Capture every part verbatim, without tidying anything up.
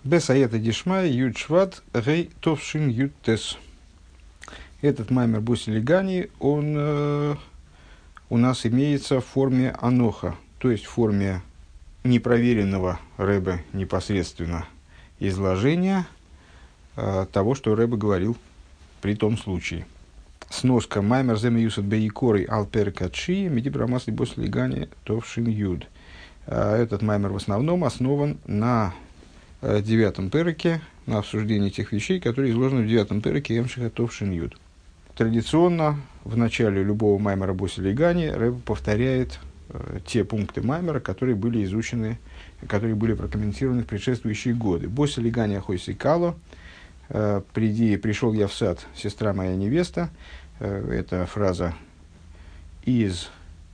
Бесаета дишмай юд шват гей товшин юд тес. Этот маймер Босилигани, он э, у нас имеется в форме аноха, то есть в форме непроверенного Ребе непосредственно изложения э, того, что Ребе говорил при том случае. Сноска маймер земе юсад бейкорой алперкачи медибрамасли Босилигани товшин юд. Этот маймер в основном основан на девятом переке, на обсуждении тех вещей, которые изложены в девятом переке Эмшиха Товшин Юд. Традиционно в начале любого маймера Босилигани Ребе повторяет э, те пункты маймера, которые были изучены, которые были прокомментированы в предшествующие годы. Босилигани ахойси кало, э, приди, пришел я в сад, сестра моя невеста. Э, это фраза из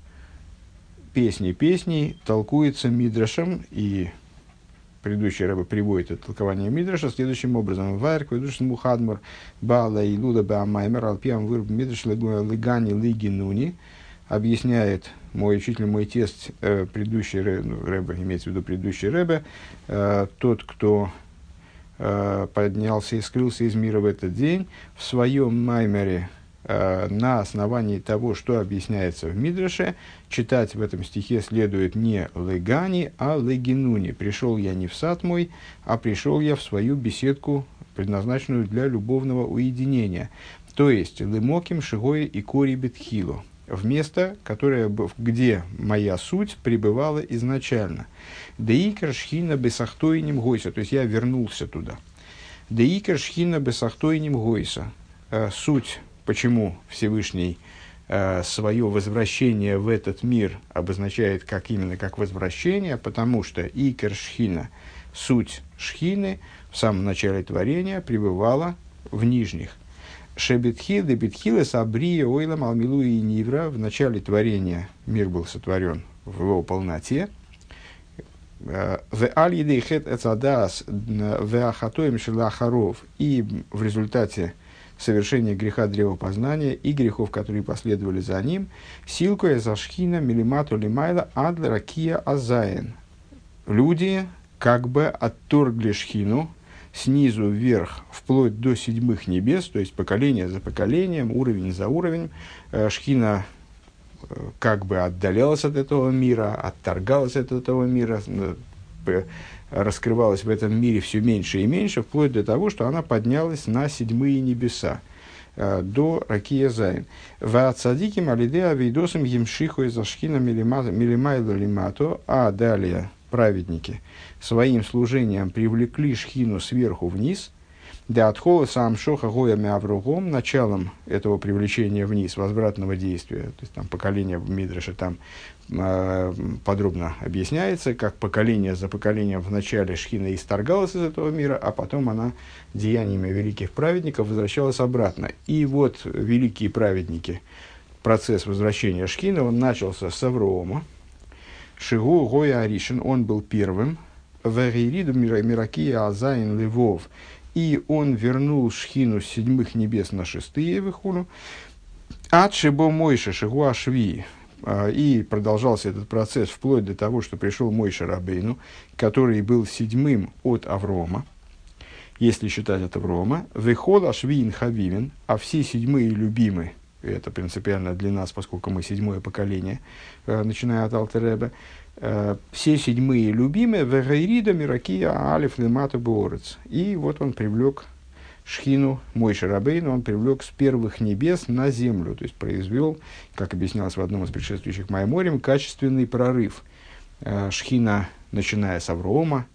песни песней, толкуется мидрашем, и предыдущий Ребе приводит это толкование мидраша следующим образом. Вайр кведуш мухадмар бала и луда баамаймер алпиам вырб мидраш легани лигинуни, объясняет мой учитель, мой тесть, э, предыдущий Ребе, имеется в виду предыдущий Ребе, э, тот, кто э, поднялся и скрылся из мира в этот день, в своем маймере э, на основании того, что объясняется в мидраше, читать в этом стихе следует не легани, а легинуни. Пришел я не в сад мой, а пришел я в свою беседку, предназначенную для любовного уединения. То есть лемоким шигой и кори бетхило. В место, которое, где моя суть пребывала изначально. Деикер шхина бесахтойним гойса. То есть я вернулся туда. Деикер шхина бесахтойним гойса. Суть, почему Всевышний свое возвращение в этот мир обозначает как именно как возвращение, потому что икер шхина, суть шхины, в самом начале творения пребывала в нижних. Шебетхил де бетхилы сабрия ойлам алмилу и нивра. В начале творения мир был сотворен в его полноте. В аль-едей хет эцадас в ахатоем шелахаров. И в результате совершение греха древопознания и грехов, которые последовали за ним, силкуя зашхина милимату лимайла адлера кия азаен. Люди как бы отторгли шхину снизу вверх, вплоть до седьмых небес, то есть поколение за поколением, уровень за уровнем. Шхина как бы отдалялась от этого мира, отторгалась от этого мира, раскрывалась в этом мире все меньше и меньше, вплоть до того, что она поднялась на седьмые небеса, э, до Ракия Зайн. «Ва цадиким алидеа вейдосам емшиху из ашхина милимайла лимато», а далее праведники своим служением привлекли шхину сверху вниз, да отхола сам шоха гоями авругом, началом этого привлечения вниз, возвратного действия, то есть там поколение в Мидраше там э, подробно объясняется, как поколение за поколением в начале шхина исторгалась из этого мира, а потом она деяниями великих праведников возвращалась обратно. И вот великие праведники, процесс возвращения шхины, он начался с Аврома. Шигу гоя аришин, он был первым, вегириду миракия азайн левов, и он вернул шхину с седьмых небес на шестые выхулю. Ад шибо Мойша шигуа шви. И продолжался этот процесс вплоть до того, что пришел Мойша Рабейну, который был седьмым от Аврома, если считать от Аврома. Вехола швиин хавивин, а все седьмые любимы, это принципиально для нас, поскольку мы седьмое поколение, начиная от Алтер-Ребе, все седьмые любимые в Гайрида Миракия Алиф Лемату Боорец. И вот он привлек шхину Мойше Рабейну, он привлек с первых небес на землю, то есть произвел, как объяснялось в одном из предшествующих Майморим, качественный прорыв. Шхина, начиная с Аврома,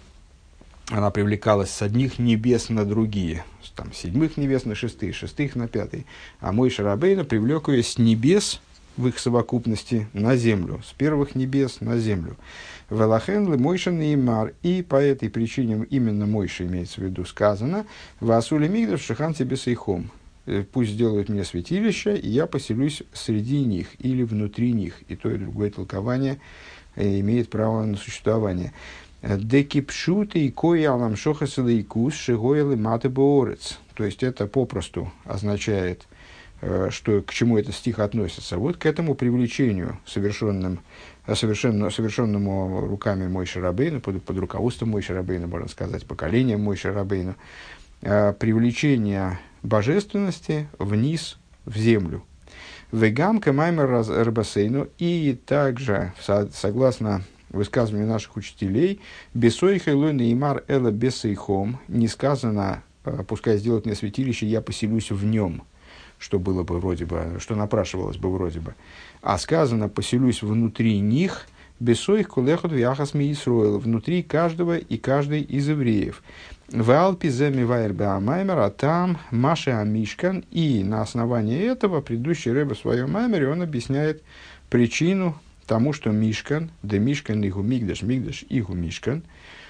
она привлекалась с одних небес на другие, там, седьмых небес на шестые, шестых на пятые, а Мойше Рабейну привлек ее с небес в их совокупности на землю, с первых небес на землю. Велахен ле Мойша неймар, и по этой причине именно Мойша имеется в виду сказано: Васули мигдаш шихан тебе сейхом. Пусть сделают мне святилище, и я поселюсь среди них или внутри них. И то, и другое толкование имеет право на существование. Декипшуты и кои алам шохасилайкус шигойлы маты боорец. То есть это попросту означает что, к чему этот стих относится? Вот к этому привлечению, совершенным, совершенно, совершенному руками Мойше Рабейну, под, под руководством Мойше Рабейну, можно сказать, поколением Мойше Рабейну, привлечение божественности вниз в землю. Вегамка маймер рабасейну, и также, согласно высказыванию наших учителей, бесойхай лой неймар эла бесейхом, не сказано, пускай сделают мне святилище, я поселюсь в нем, что было бы вроде бы, что напрашивалось бы вроде бы, а сказано, поселюсь внутри них, бесойх кулехот вяхас ми Исроэл, внутри каждого и каждой из евреев. В Алпи замивайр беамаймер, а там Маша Амишкан, и на основании этого предыдущий Ребе в своем маймере он объясняет причину тому, что Мишкан, да Мишкан игу мигдаш, мигдаш игу Мишкан,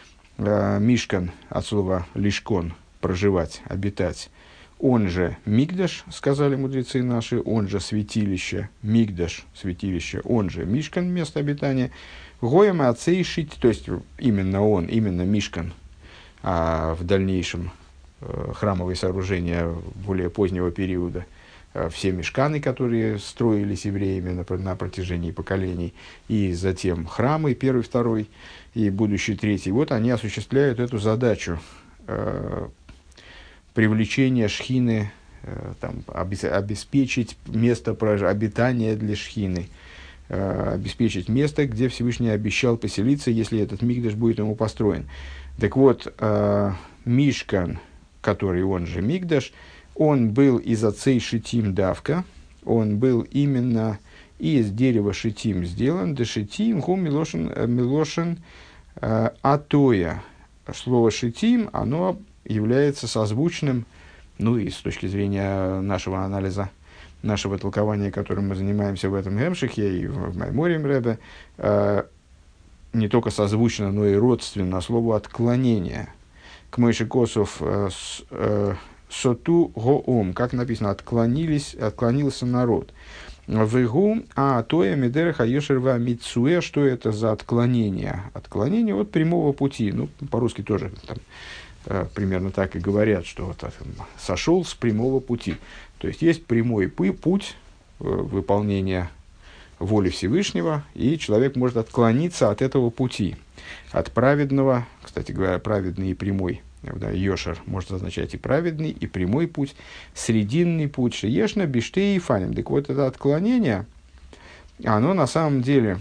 Мишкан от слова лишкон, проживать, обитать, он же Мигдаш, сказали мудрецы наши, он же святилище, Мигдаш, святилище, он же Мишкан, место обитания, Гоем Ацейшить, то есть именно он, именно Мишкан, а в дальнейшем э, храмовые сооружения более позднего периода, э, все мишканы, которые строились евреями на, на протяжении поколений, и затем храмы, первый, второй и будущий третий, вот они осуществляют эту задачу э, привлечения шхины, э, там, обеспечить место обитания для шхины, э, обеспечить место, где Всевышний обещал поселиться, если этот мигдаш будет ему построен. Так вот, э, Мишкан, который он же Мигдаш, он был из отцей Шитим Давка, он был именно из дерева Шитим сделан, да Шитим гу Милошин, Милошин э, Атоя. Слово Шитим, оно является созвучным, ну и с точки зрения нашего анализа, нашего толкования, которым мы занимаемся в этом Гемшихе и в, в Майморем Ребе, э, не только созвучно, но и родственно слову отклонение. К Мойше Косов э, э, соту гоом, как написано, отклонились, отклонился народ. Вегу, а тоя медереха ешерва мицуэ, что это за отклонение? Отклонение от прямого пути. Ну, по-русски тоже там, э, примерно так и говорят, что вот, э, сошел с прямого пути. То есть есть прямой путь э, выполнения воли Всевышнего, и человек может отклониться от этого пути, от праведного, кстати говоря, праведный и прямой, да, йошер может означать и праведный, и прямой путь, срединный путь, шеешна, биштей и фаним. Так вот, это отклонение, оно на самом деле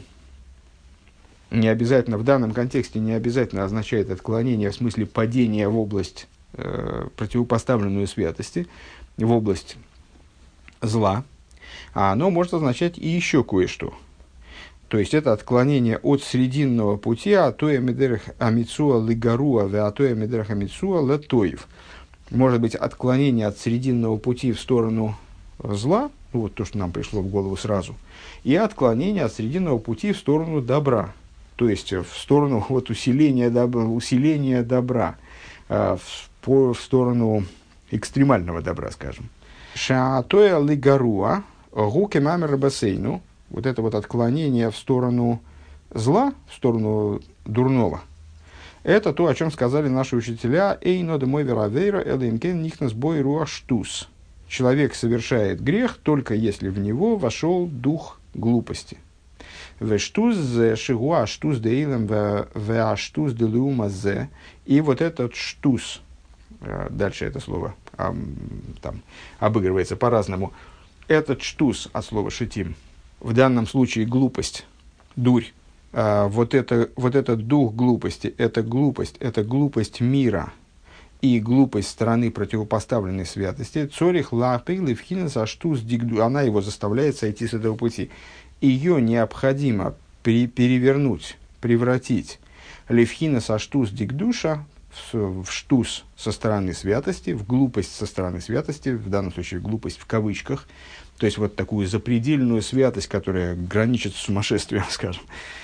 не обязательно, в данном контексте не обязательно означает отклонение в смысле падения в область, э, противопоставленную святости, в область зла, а оно может означать и еще кое-что. То есть, это отклонение от срединного пути, а то я медерах амицуа лигаруа, а то я медерах амицуа латоев. Может быть, отклонение от срединного пути в сторону зла, ну, вот то, что нам пришло в голову сразу, и отклонение от срединного пути в сторону добра, то есть, в сторону вот, усиления, добра, усиления добра, в, по, в сторону экстремального добра, скажем. Шаатоя лигаруа, гуки мамер бассейну, вот это вот отклонение в сторону зла, в сторону дурного, это то, о чем сказали наши учителя. Эйно демой веравейра элэймкен нихнас бой руаштус. Человек совершает грех, только если в него вошел дух глупости. Вештус зе шигуа штус деилем веаштус делиума зе. И вот этот штус, дальше это слово там обыгрывается по-разному. Этот штус от слова шитим, в данном случае глупость, дурь, а, вот, это, вот этот дух глупости, это глупость, это глупость мира и глупость стороны противопоставленной святости, цорих лапил и вхинаса штус дигду, она его заставляет сойти с этого пути. Ее необходимо при, перевернуть, превратить левхинаса штус дигдуша в, в штус со стороны святости, в глупость со стороны святости, в данном случае глупость в кавычках, то есть вот такую запредельную святость, которая граничит с сумасшествием, скажем.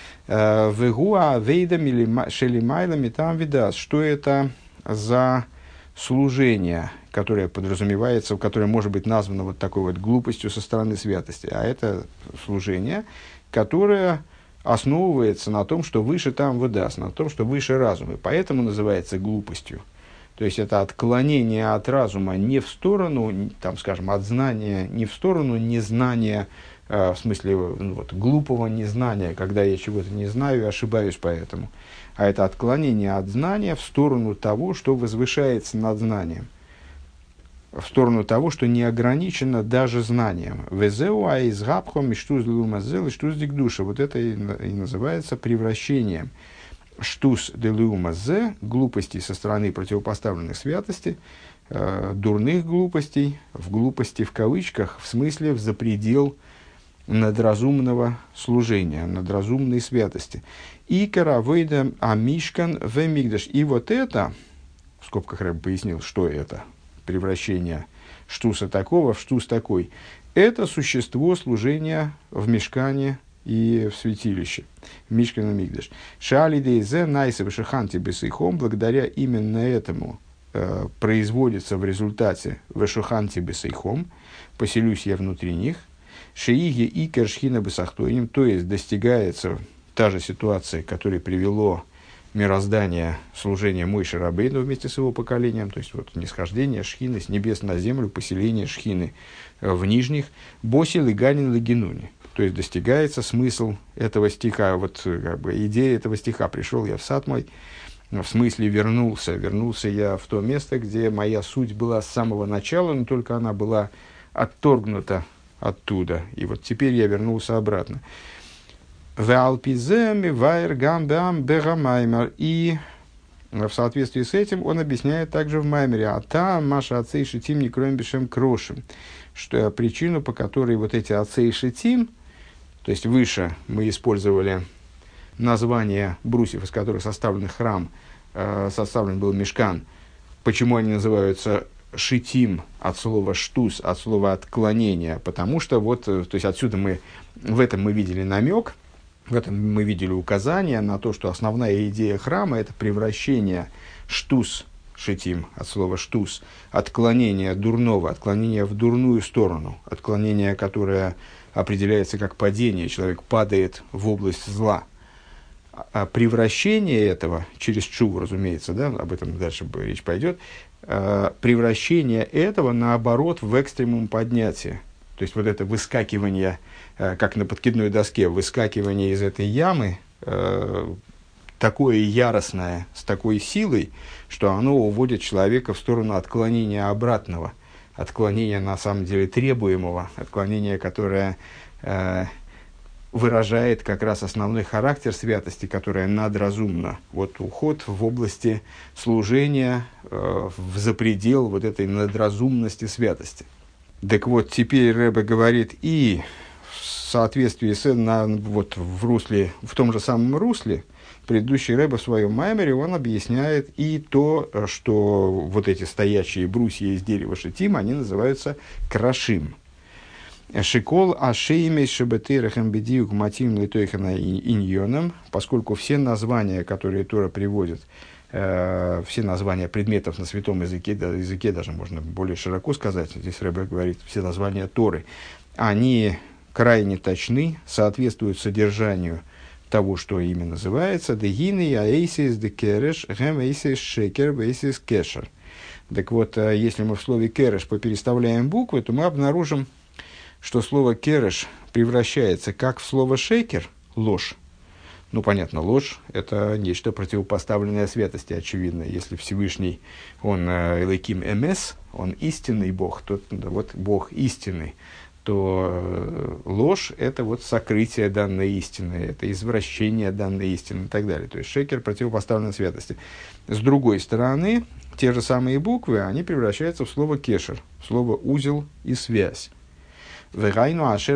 Вегуа вейдам шелимайлами там видас. Что это за служение, которое подразумевается, которое может быть названо вот такой вот глупостью со стороны святости? А это служение, которое основывается на том, что выше там выдаст, на том, что выше разум, и поэтому называется глупостью. То есть это отклонение от разума не в сторону, там, скажем, от знания, не в сторону незнания, э, в смысле ну, вот, глупого незнания, когда я чего-то не знаю и ошибаюсь поэтому. А это отклонение от знания в сторону того, что возвышается над знанием. В сторону того, что не ограничено даже знанием. Везеу аизгабхом и штуз лумазел и штуз дикдуша. Вот это и, и называется превращением. Штус делюмазе, глупостей со стороны противопоставленных святости, э, дурных глупостей, в глупости в кавычках, в смысле в запредел надразумного служения, надразумной святости. И каравейда амишкан в мигдаш. И вот это, в скобках Рэб пояснил, что это, превращение штуса такого в штус такой, это существо служения в мишкане и в святилище. Мишкан и мигдаш. Шали дейзе найсев шиханти бесейхом, благодаря именно этому э, производится в результате вешуханти бесейхом, поселюсь я внутри них, шииги и кершхина бесахтоиним, то есть достигается та же ситуация, которая привело мироздание, служение Мойше Рабейну вместе с его поколением, то есть вот нисхождение шхины с небес на землю, поселение шхины в нижних, боси лыганин лагинуни. То есть достигается смысл этого стиха, вот как бы идея этого стиха. Пришел я в сад мой, в смысле вернулся. Вернулся я в то место, где моя суть была с самого начала, но только она была отторгнута оттуда. И вот теперь я вернулся обратно. И в соответствии с этим он объясняет также в Маймере, а та Маша Ацей Шитим не кроем бешем крошем, что причину, по которой вот эти Ацей Шитим, то есть выше мы использовали название брусьев, из которых составлен храм, э, составлен был мишкан. Почему они называются шитим от слова штус, от слова отклонение? Потому что вот, то есть отсюда мы, в этом мы видели намек, в этом мы видели указание на то, что основная идея храма – это превращение штус, шитим, от слова штус, отклонение дурного, отклонение в дурную сторону, отклонение, которое определяется как падение, человек падает в область зла. А превращение этого, через чуву, разумеется, да, об этом дальше речь пойдет, превращение этого, наоборот, в экстремум поднятия. То есть вот это выскакивание, как на подкидной доске, выскакивание из этой ямы, такое яростное, с такой силой, что оно уводит человека в сторону отклонения обратного, отклонения на самом деле требуемого, отклонения, которое э, выражает как раз основной характер святости, которая надразумна. Вот уход в области служения э, в запредел вот этой надразумности святости. Так вот, теперь Ребе говорит, и в соответствии с, на, вот в русле, в том же самом русле, предыдущий Ребе в своем маймере, он объясняет и то, что вот эти стоящие брусья из дерева шитим, они называются крашим. Шикол ашеймей шебетырахем бедиюк матим литойхана иньоном, поскольку все названия, которые Тора приводит, э, все названия предметов на святом языке, да, языке даже можно более широко сказать, здесь Ребе говорит, все названия Торы, они крайне точны, соответствуют содержанию того, что ими называется, дегины, аэйсис, декереш, гэм эйсис, шекер, эйсис, кешер. Так вот, если мы в слове кереш попереставляем буквы, то мы обнаружим, что слово кереш превращается как в слово шекер, ложь. Ну, понятно, ложь – это нечто противопоставленное святости, очевидно. Если Всевышний, он элоким эмес, он истинный Бог, то вот Бог истинный, то ложь – это вот сокрытие данной истины, это извращение данной истины и так далее. То есть шекер противопоставлен святости. С другой стороны, те же самые буквы, они превращаются в слово кешер, в слово узел и связь. То есть,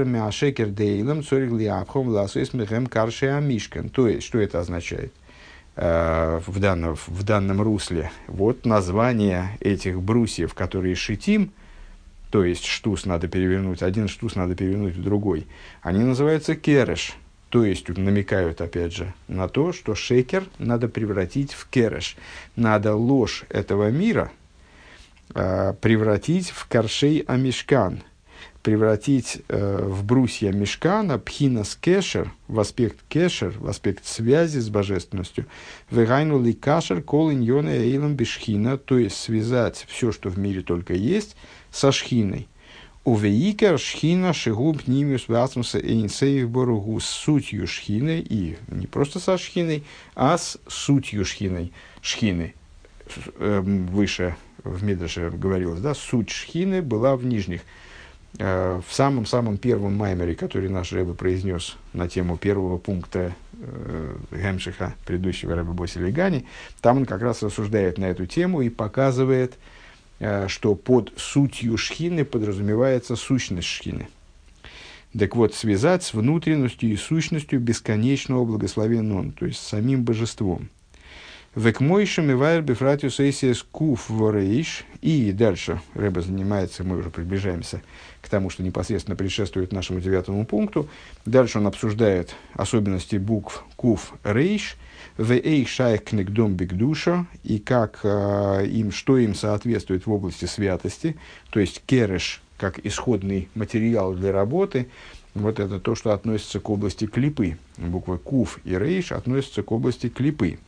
что это означает э, в, данном, в данном русле? Вот название этих брусьев, которые шитим, то есть штус надо перевернуть, один штус надо перевернуть в другой, они называются кереш, то есть намекают, опять же, на то, что шекер надо превратить в кереш. Надо ложь этого мира э, превратить в каршей амишкан. превратить э, в брусья мишкана пхинас кешер, в аспект кешер, в аспект связи с божественностью, вегайну ли кашер кол иньона эйлам бешхина, то есть связать все, что в мире только есть, со шхиной. Увеикер шхина шигуб нимиус васмуса эйнсеев боругу, с сутью шхины, и не просто со шхиной, а с сутью шхиной, шхины. Э, выше в Мидраше говорилось, да, суть шхины была в нижних. В самом-самом первом маймере, который наш Ребе произнес на тему первого пункта э, Гемшиха, предыдущего Ребе Боси Легани, там он как раз рассуждает на эту тему и показывает, э, что под сутью шхины подразумевается сущность шхины. Так вот, связать с внутренностью и сущностью бесконечного благословенного, то есть с самим божеством. Векмойшем и вайр бифратиус эйсиэс куф ворейш. И дальше Ребе занимается, мы уже приближаемся к тому, что непосредственно предшествует нашему девятому пункту. Дальше он обсуждает особенности букв куф рейш, в эйх шайх кнегдом бигдуша, и как э, им, что им соответствует в области святости, то есть кереш как исходный материал для работы. Вот это то, что относится к области клипы. Буквы куф и рейш относятся к области клипы.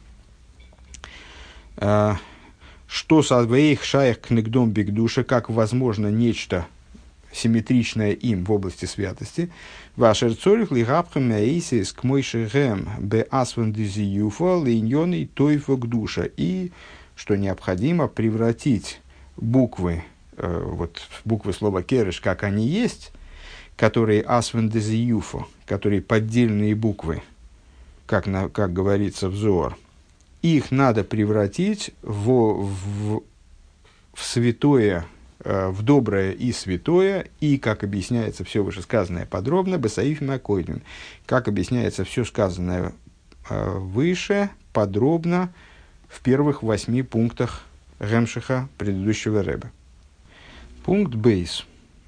Что с их шаях кнегдом бигдуша, как возможно нечто симметричное им в области святости. Вашер цорих лигапхам эйсис к мойшегем бе асвандизиюфа линьоный тойфа к душа. И что необходимо превратить буквы, э, вот буквы слова кереш, как они есть, которые асвандизиюфа, которые поддельные буквы, как, на, как говорится в Зоар, их надо превратить в, в, в святое, э, в доброе и святое, и, как объясняется все вышесказанное подробно, бесаиф макойдин, как объясняется все сказанное э, выше, подробно, в первых восьми пунктах Гемшиха предыдущего Ребе. Пункт бейс.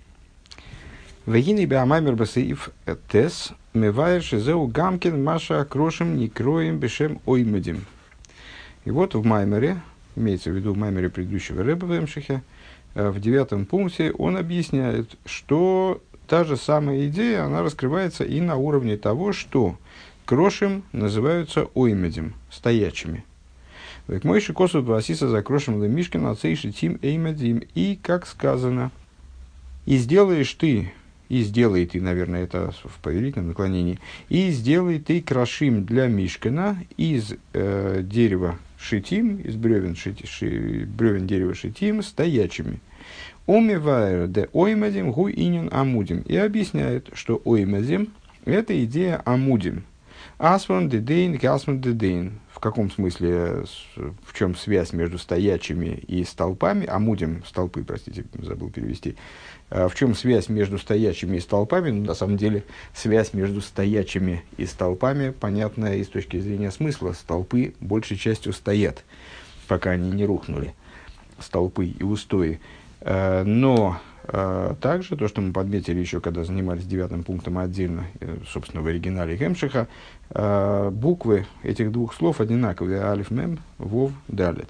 Вегины беамаймер бесаиф тес мевайр шизеу гамкин маша крошем никроем бешем оймедим. И вот в Маймере, имеется в виду в Маймере предыдущего Ребе в Эмшихе, в девятом пункте он объясняет, что та же самая идея, она раскрывается и на уровне того, что крошем называются оймедим, стоячими. Мойши косу басиса за крошем лемишкин ацейши тим эймедим. И, как сказано, и сделаешь ты, и сделай ты, наверное, это в повелительном наклонении, и сделай ты крошим для мишкана из э, дерева шитим, из бревен, шити, ши, бревен дерева шитим, стоячими. Омивайр де оймадим гу инин амудим. И объясняет, что оймадим – это идея амудим. Асван дедейн, касван дедейн. В каком смысле, в чем связь между стоячими и столпами? Амудим, столпы, простите, забыл перевести. В чем связь между стоячими и столпами? Ну, на самом деле, связь между стоячими и столпами понятна и с точки зрения смысла. Столпы большей частью стоят, пока они не рухнули. Столпы и устои. Но также, то, что мы подметили еще, когда занимались девятым пунктом отдельно, собственно, в оригинале Гемшиха, буквы этих двух слов одинаковые. Алиф, мем, вов, далет.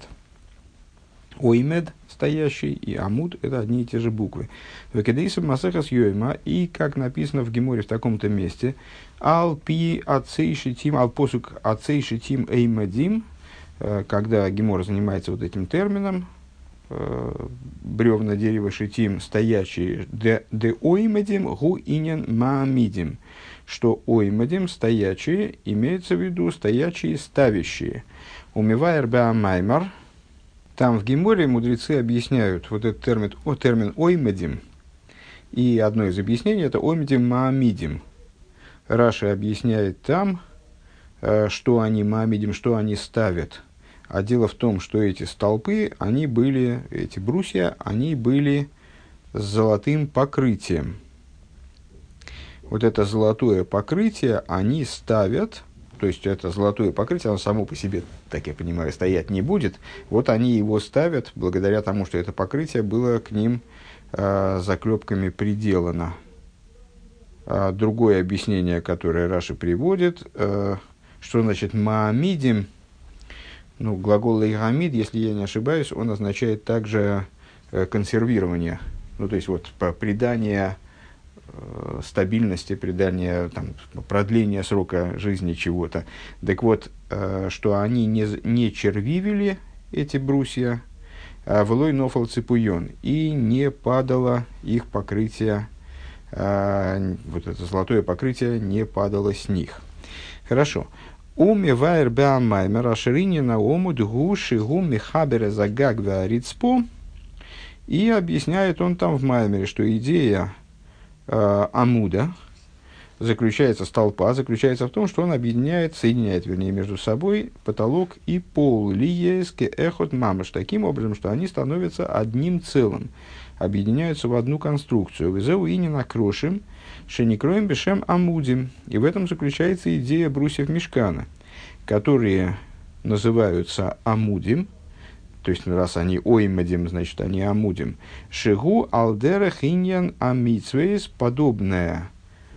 Оймед, стоящий, и амуд – это одни и те же буквы. Векедейсов масехас йойма, и, как написано в Геморе в таком-то месте, ал пи ацейшитим, ал посук ацейшитим эймадим, когда Гемор занимается вот этим термином, бревна дерева шитим, стоячие, де, де оймадим гу инен маамидим, что оймадим, стоячие, имеется в виду стоячие, ставящие. Умивайр беамаймар. Там в Геморе мудрецы объясняют вот этот термин, о, термин оймедим, и одно из объяснений это оймедим маамидим. Раши объясняет там, что они маамидим, что они ставят. А дело в том, что эти столпы, они были, эти брусья, они были с золотым покрытием. Вот это золотое покрытие они ставят. То есть, это золотое покрытие, оно само по себе, так я понимаю, стоять не будет. Вот они его ставят, благодаря тому, что это покрытие было к ним э, заклепками приделано. А другое объяснение, которое Раши приводит, э, что значит маамидим, ну, глагол лейгамид, если я не ошибаюсь, он означает также э, консервирование. Ну, то есть, вот, по придание э, стабильности, придания, там, продления срока жизни чего-то. Так вот, э, что они не, не червивели, эти брусья, а влой нофал ципуйон, и не падало их покрытие, э, вот это золотое покрытие не падало с них. Хорошо. Уми вайр беамайме расширение на омуд гуши гуми хабере загаг варицпо. И объясняет он там в Маймере, что идея э, амуда заключается, столпа заключается в том, что он объединяет, соединяет, вернее, между собой потолок и пол. Лиеске эхот мамыш. Таким образом, что они становятся одним целым, объединяются в одну конструкцию. Везеу и не накрошим, шеникроем бешем амудим. И в этом заключается идея брусьев мишкана, которые называются амудим. То есть, раз они оймадим, значит, они амудим. Шигу алдера хиньян амитсвейс, подобная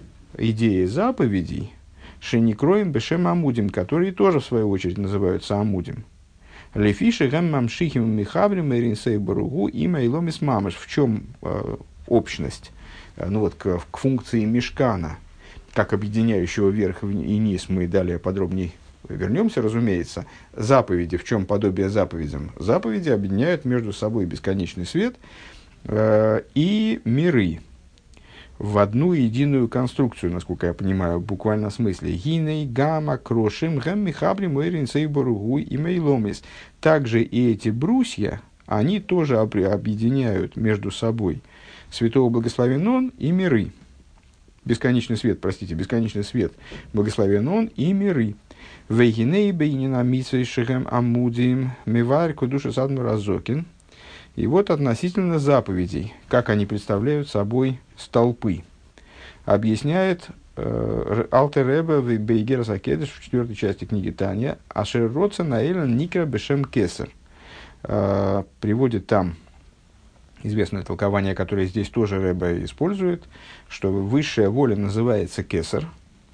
идее заповедей, шеникроем бешем амудим, которые тоже, в свою очередь, называются амудим. Лефиши гэм мамшихим михаврим эринсей баругу има иломис мамыш. В чем э, общность? Э, ну вот, к, к функции мишкана, как объединяющего верх и низ, мы далее подробнее вернемся, разумеется. Заповеди, в чем подобие заповедям? Заповеди объединяют между собой бесконечный свет э, и миры в одну единую конструкцию, насколько я понимаю, в буквальном смысле. Гиней, гамма, крошим, гэм, михабрим, эйрин, сейборугуй и мейломис. Также и эти брусья, они тоже объединяют между собой святого благословен он и миры. Бесконечный свет, простите, бесконечный свет, благословен он и миры. Вейгиней, бейнина, митсвей, шехем, амудим, миварь, кудуша, садму, разокин. И вот относительно заповедей, как они представляют собой столпы, объясняет э, Алтер Ребе в Бейгер Закедеш в четвертой части книги Таня Ашер Роца Наэлен Никра Бешем Кесар. Э, приводит там известное толкование, которое здесь тоже Ребе использует, что высшая воля называется Кесар,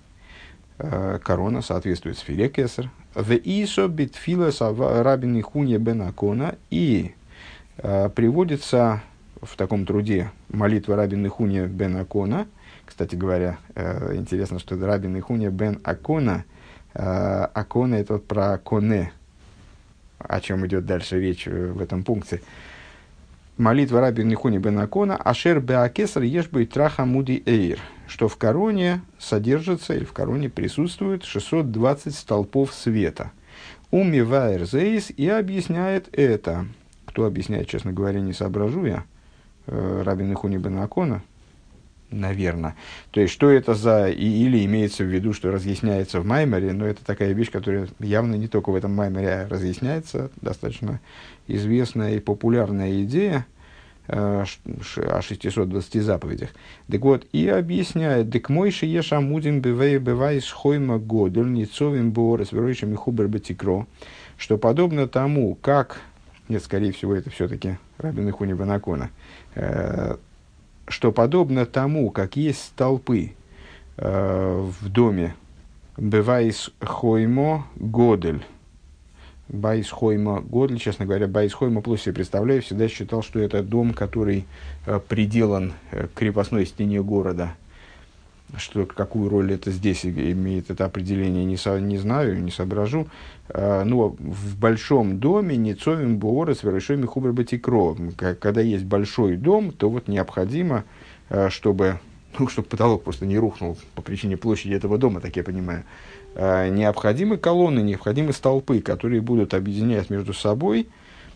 э, корона соответствует сфере Кесар. В Исо Битфила Рабин Ихунья бен Акона, и приводится в таком труде молитва Рабин Ихунья бен Акона. Кстати говоря, интересно, что Рабин Ихунья бен Акона, Акона это вот про Коне, о чем идет дальше речь в этом пункте. Молитва Рабин Ихунья бен Акона Ашер беакесар ешбой траха муди эйр, что в короне содержится или в короне присутствует шестьсот двадцать столпов света. Уми ваэр зейс, и объясняет это. Кто объясняет, честно говоря, не соображу я. Рабин Ихунья бен Акона, наверное. То есть, что это за... Или имеется в виду, что разъясняется в Маймере, но это такая вещь, которая явно не только в этом Маймере разъясняется. Достаточно известная и популярная идея о шестисот двадцати заповедях. Так вот, и объясняет, «Дек мойши еш амудим бевей бевай схойма годель ницовим боорес вероишем и хубер бетикро», что подобно тому, как... Нет, скорее всего, это все-таки Рабин Ихунья бен Акона, э, что подобно тому, как есть столпы э, в доме Бевайс Хоймо Годель. Байс Хоймо Годель, честно говоря, Байс Хоймо плохо себе представляю, всегда считал, что это дом, который э, приделан к крепостной стене города. Что, какую роль это здесь имеет, это определение, не, со, не знаю, не соображу. А, но в большом доме ницовим буоры с вершими хубер батикро. Когда есть большой дом, то вот необходимо, чтобы, ну, чтобы потолок просто не рухнул по причине площади этого дома, так я понимаю, а, необходимы колонны, необходимы столпы, которые будут объединять между собой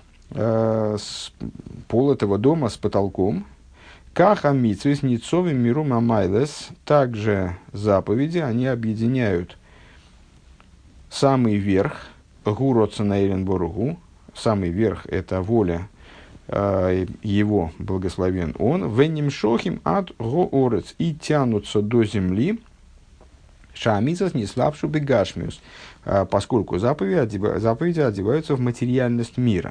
а, с, пол этого дома с потолком. Каха митсвис ницовим миру мамайлес, также заповеди, они объединяют самый верх, гуроца наилен боругу, самый верх это воля э, его, благословен он, венним шохим ад гоорец, и тянутся до земли, шамицас не слабшу бегашмиус, э, поскольку заповеди, одева, заповеди одеваются в материальность мира.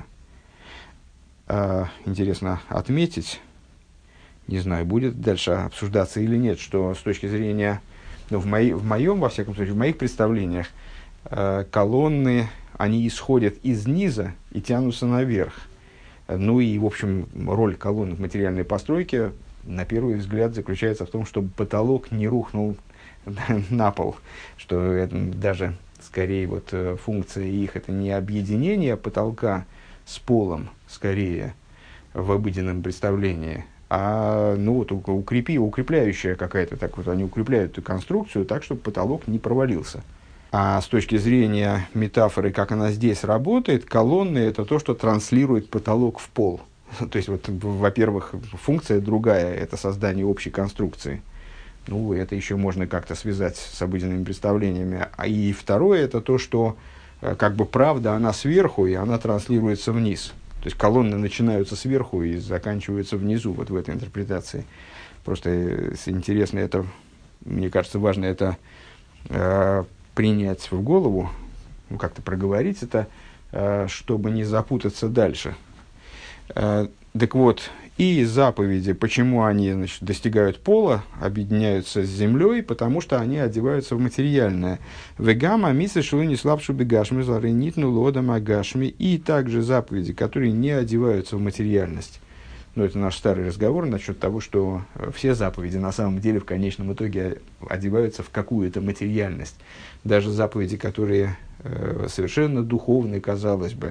Э, интересно отметить, не знаю, будет дальше обсуждаться или нет, что с точки зрения, ну, в, моей, в моем, во всяком случае, в моих представлениях, э, колонны, они исходят из низа и тянутся наверх. Ну и, в общем, роль колонн в материальной постройке на первый взгляд заключается в том, чтобы потолок не рухнул на пол, что это даже скорее вот функция их это не объединение потолка с полом, скорее в обыденном представлении, а ну вот укрепи, укрепляющая какая-то, так вот они укрепляют эту конструкцию так, чтобы потолок не провалился. А с точки зрения метафоры, как она здесь работает, колонны – это то, что транслирует потолок в пол. То есть, вот, во-первых, функция другая – это создание общей конструкции. Ну, это еще можно как-то связать с обыденными представлениями. А и второе – это то, что как бы правда, она сверху, и она транслируется вниз. То есть, колонны начинаются сверху и заканчиваются внизу, вот в этой интерпретации. Просто интересно это, мне кажется, важно это э, принять в голову, ну, как-то проговорить это, э, чтобы не запутаться дальше. Э, так вот, и заповеди, почему они, значит, достигают пола, объединяются с землей, потому что они одеваются в материальное. Вегама миса шелуни слабшу бегашми заренитну лодам агашми. И также заповеди, которые не одеваются в материальность. Но это наш старый разговор насчет того, что все заповеди на самом деле в конечном итоге одеваются в какую-то материальность. Даже заповеди, которые э, совершенно духовные, казалось бы,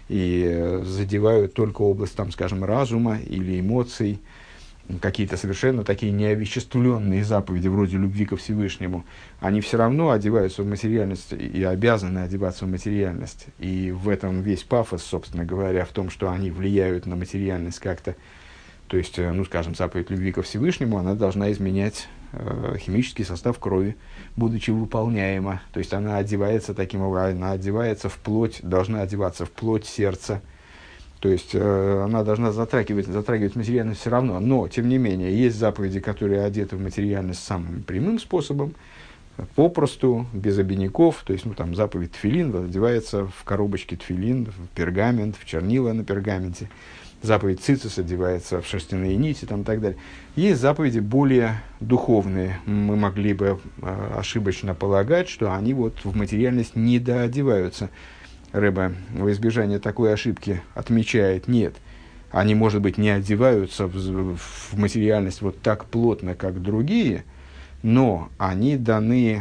и э, задевают только область, там, скажем, разума или эмоций, какие-то совершенно такие неовеществленные заповеди, вроде любви ко Всевышнему, они все равно одеваются в материальность и обязаны одеваться в материальность. И в этом весь пафос, собственно говоря, в том, что они влияют на материальность как-то. То есть, ну, скажем, заповедь любви ко Всевышнему, она должна изменять э, химический состав крови, будучи выполняема. То есть, она одевается таким образом, она одевается в плоть, должна одеваться в плоть сердца. То есть, э, она должна затрагивать, затрагивать материальность все равно. Но, тем не менее, есть заповеди, которые одеты в материальность самым прямым способом, попросту, без обиняков. То есть, ну, там, заповедь тфилин одевается в коробочке тфилин, в пергамент, в чернила на пергаменте. Заповедь цицис одевается в шерстяные нити, там, и так далее. Есть заповеди более духовные. Мы могли бы э, ошибочно полагать, что они вот в материальность не доодеваются. Рэбе во избежание такой ошибки отмечает, нет, они, может быть, не одеваются в, в материальность вот так плотно, как другие, но они даны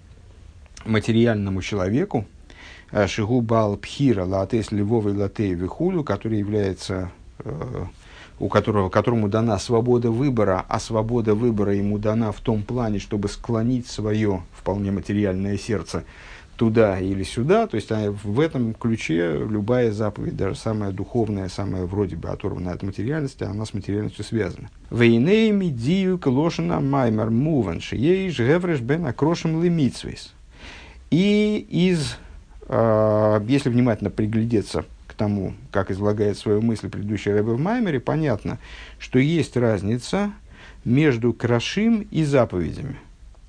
материальному человеку, шигу бал пхира латес львовой латей вихулю, который является, э, у которого, которому дана свобода выбора, а свобода выбора ему дана в том плане, чтобы склонить свое вполне материальное сердце туда или сюда, то есть в этом ключе любая заповедь, даже самая духовная, самая вроде бы оторванная от материальности, она с материальностью связана. Вейнейми дию клошина маймер муванши ей жгевреш бен акрошем лимитсвейс. И из, э, если внимательно приглядеться к тому, как излагает свою мысль предыдущий Ребе в Маймере, понятно, что есть разница между крашим и заповедями.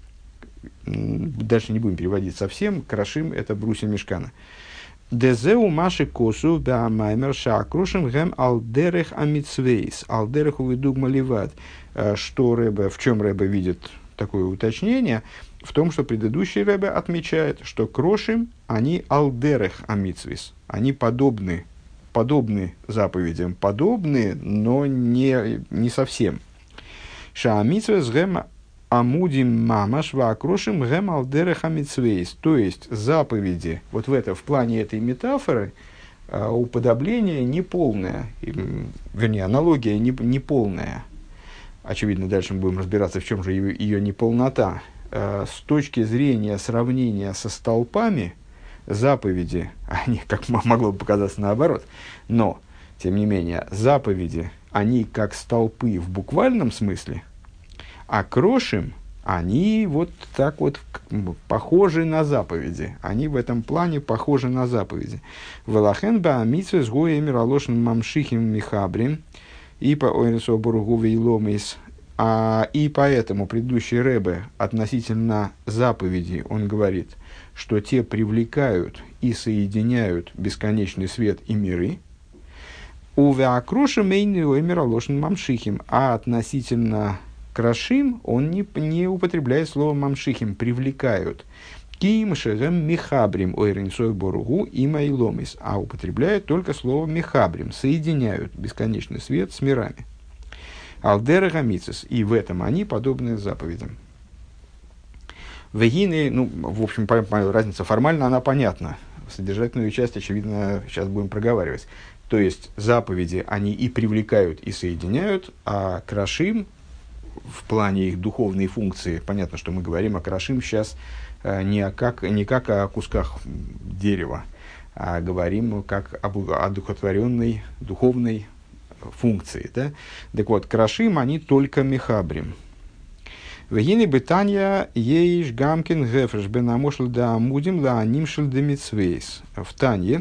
Дальше не будем переводить совсем. Крашим – это брусья мишкана. Дезеу маши косу беамаймер шакрушим гэм алдерех амитсвейс. Алдерех увидугма ливад. Что Ребе, в чем Ребе видит такое уточнение? В том, что предыдущий Ребе отмечает, что крошим, они алдерех амитсвейс. Они подобны, подобны заповедям. Подобны, но не, не совсем. Шаамитсвейс гэм амудим мамаш ваакрошим гэм алдерех амитсвейс. То есть, заповеди, вот в, это, в плане этой метафоры, а, уподобление неполное, вернее, аналогия не, неполная. Очевидно, дальше мы будем разбираться, в чем же ее, ее неполнота. А, с точки зрения сравнения со столпами, заповеди, они, как могло бы показаться, наоборот, но, тем не менее, заповеди, они как столпы в буквальном смысле, а крошим, они вот так вот похожи на заповеди. Они в этом плане похожи на заповеди. Велахен ба амитсве с гоем ралошен мамшихим михабрим и по ойресу бургу вейломис. И поэтому предыдущий Ребе относительно заповедей он говорит, что те привлекают и соединяют бесконечный свет и миры. Увеакрошим эйни оймер ралошен мамшихим. А относительно крашим, он не, не употребляет слово мамшихим, привлекают. Ким шегем михабрим ойренсой боругу и майломис, а употребляет только слово михабрим, соединяют бесконечный свет с мирами. Алдера гамицис, и в этом они подобны заповедям. Вегины, ну, в общем, по, по, разница формально, она понятна. Содержательную часть, очевидно, сейчас будем проговаривать. То есть, заповеди, они и привлекают, и соединяют, а крашим, в плане их духовной функции, понятно, что мы говорим о крашим сейчас э, не, о как, не как о кусках дерева, а говорим как об одухотворенной духовной функции. Да? Так вот, крашим, они только мехабрим. Вегины бытанья ейш гамкин гефреш бенамошл да амудим ла анимшел да митцвейс. В Танье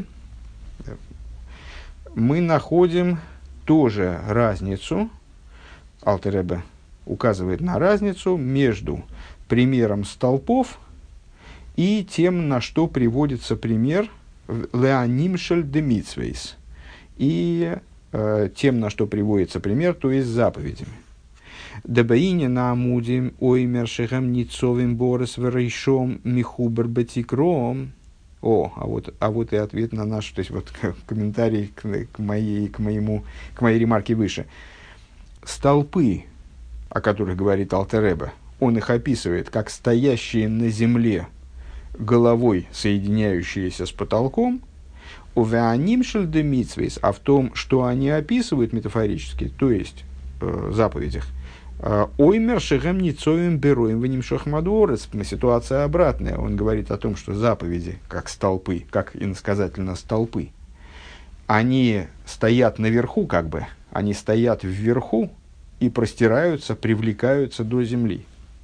мы находим тоже разницу, Алтер Ребе указывает на разницу между примером столпов и тем, на что приводится пример леанимшель де митцвейс, и э, тем, на что приводится пример, то есть заповедями. Дабаине на амудим оймер шехам ницовим борес верейшом михубер бетикром. О, а вот, а вот и ответ на наш, то есть вот комментарий к, к, моей, к, моему, к моей ремарке выше. Столпы, о которых говорит Алтер Ребе, он их описывает как стоящие на земле, головой соединяющиеся с потолком, увеанимшель де митцвейс, а в том, что они описывают метафорически, то есть э, заповедях, оймер шехем ницовим бероем венимшох мадуорец, ситуация обратная. Он говорит о том, что заповеди, как столпы, как иносказательно столпы, они стоят наверху, как бы, они стоят вверху и простираются, привлекаются до земли.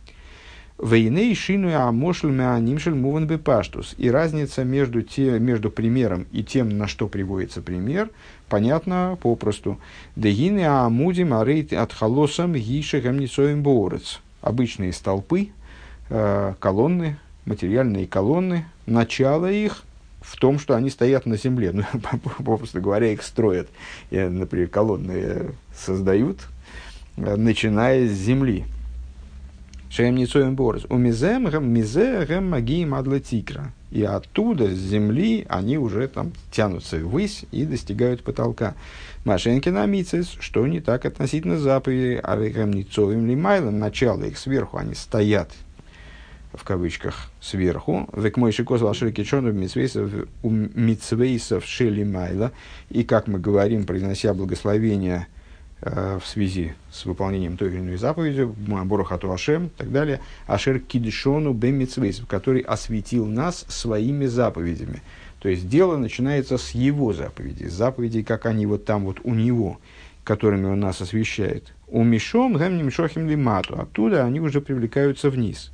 Вейней шину амошл меанимшель муван бепаштус. И разница между, те, между примером и тем, на что приводится пример, понятно попросту. Дегины амудим арейт от холосам гише гамницоим боорец. Обычные столпы, э, колонны, материальные колонны, начало их в том, что они стоят на земле. Ну, попросту говоря, их строят. И, например, колонны создают, начиная с земли. Шеем ницоем борос. У мизем мизем магиим адлатикра. И оттуда, с земли, они уже там тянутся ввысь и достигают потолка. Машенки на мицис, что не так относительно заповедей, а регем ницоем лимайлом, начало их сверху, они стоят, в кавычках, сверху. Век мой шикос лашер кичону у мицвейсов шелимайла. И, как мы говорим, произнося благословение в связи с выполнением той или иной заповеди, Борохату Ашем и так далее, Ашер Кидишону Бемитсвейс, который осветил нас своими заповедями. То есть дело начинается с его заповедей, с заповедей, как они вот там вот у него, которыми он нас освещает. У Мишом Гемним Шохим Лимату, оттуда они уже привлекаются вниз.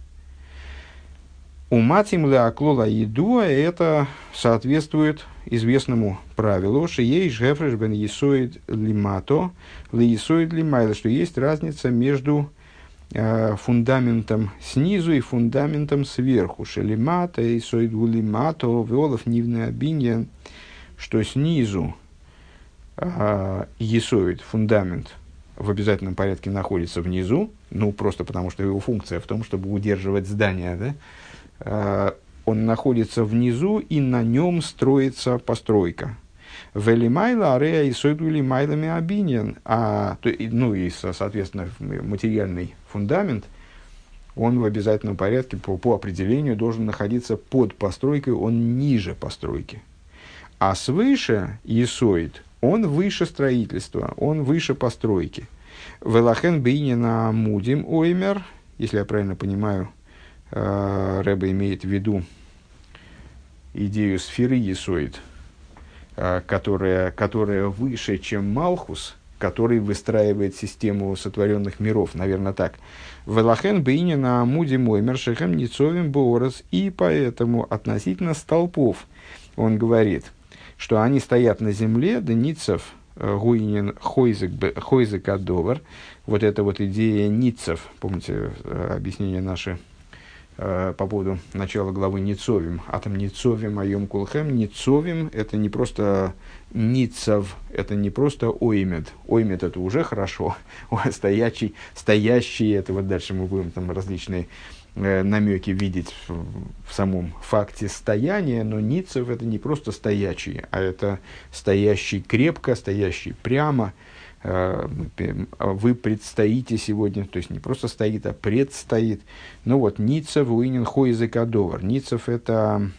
У Матим Леаклола Едуа это соответствует известному правилу, что есть Гефреш бен Есоид Лимато, Лиесоид Лимайла, что есть разница между э, фундаментом снизу и фундаментом сверху. Шелимата, Есоид Лимато, Веолов Нивный Абиньян, что снизу э, Есоид, фундамент, в обязательном порядке находится внизу, ну, просто потому что его функция в том, чтобы удерживать здание, да? Он находится внизу, и на нем строится постройка. Велимайла арея и сойдули майлами абиньян. А, ну и, соответственно, материальный фундамент, он в обязательном порядке по, по определению должен находиться под постройкой, он ниже постройки. А свыше есоид, он выше строительства, он выше постройки. Велахен бейнина мудим оймер, если я правильно понимаю, Ребе имеет в виду идею сферы Есоид, которая, которая выше, чем Малхус, который выстраивает систему сотворенных миров, наверное, так. Велахен бейнина амуди моймер шехем ницовим боорос, и поэтому относительно столпов он говорит, что они стоят на земле, да ницев гуинен хойзек адовар. Вот эта вот идея ницев, помните объяснение наше по поводу начала главы Ницовим. Атом Ницовим, Айом Кулхем. Ницовим – это не просто Ницов, это не просто Оймед. Оймед – это уже хорошо. Стоящий, стоящий, это вот дальше мы будем там различные э, намеки видеть в, в самом факте стояния, но ницев это не просто стоячий, а это стоящий крепко, стоящий прямо. Э, вы предстоите сегодня, то есть не просто стоит, а предстоит. Ну вот, ницев уинен хойзек адовар. Ницев это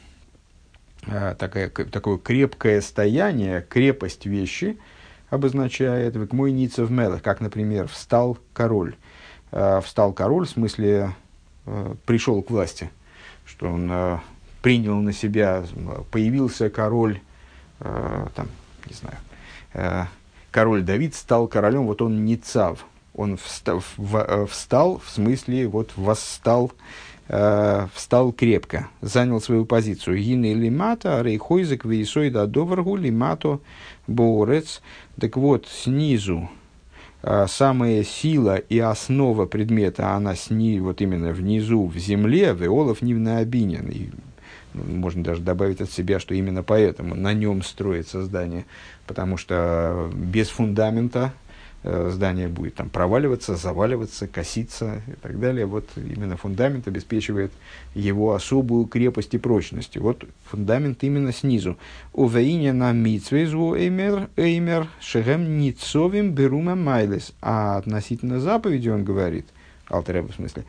э, такая, такое крепкое стояние, крепость вещи обозначает «век мой ницев мелех», как, например, «встал король». Э, «Встал король» в смысле э, «пришел к власти», что он э, принял на себя, появился король, э, там, не знаю, э, король Давид стал королем, вот он ницав, он встал, в, встал в смысле вот восстал, э, встал крепко, занял свою позицию. Гины лимата, рейхойзек, вейсойда доваргу, лимато, боорец. Так вот, снизу э, самая сила и основа предмета, она сни, вот именно внизу, в земле, веолов нивнаобинен. И можно даже добавить от себя, что именно поэтому на нем строится здание, потому что без фундамента э, здание будет там проваливаться, заваливаться, коситься и так далее. Вот именно фундамент обеспечивает его особую крепость и прочность. Вот фундамент именно снизу. Увеине на митцвейзу эймер эймер шегем ницовим берума майлес. А относительно заповеди он говорит, Алтер Ребе в смысле,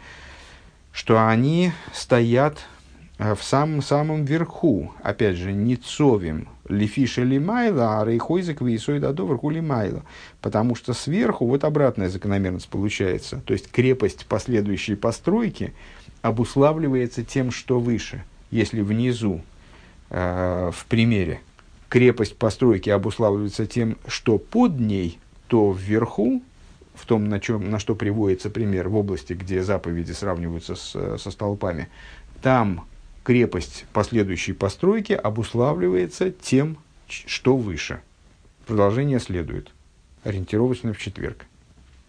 что они стоят в самом-самом верху, опять же, ницовим, лифиша лимайла, а рейхойзек вейсойда доверху лимайла. Потому что сверху вот обратная закономерность получается. То есть крепость последующей постройки обуславливается тем, что выше. Если внизу, э, в примере, крепость постройки обуславливается тем, что под ней, то вверху, в том, на, чем, на что приводится пример, в области, где заповеди сравниваются с, со столпами, там крепость последующей постройки обуславливается тем, что выше. Продолжение следует. Ориентировочно в четверг.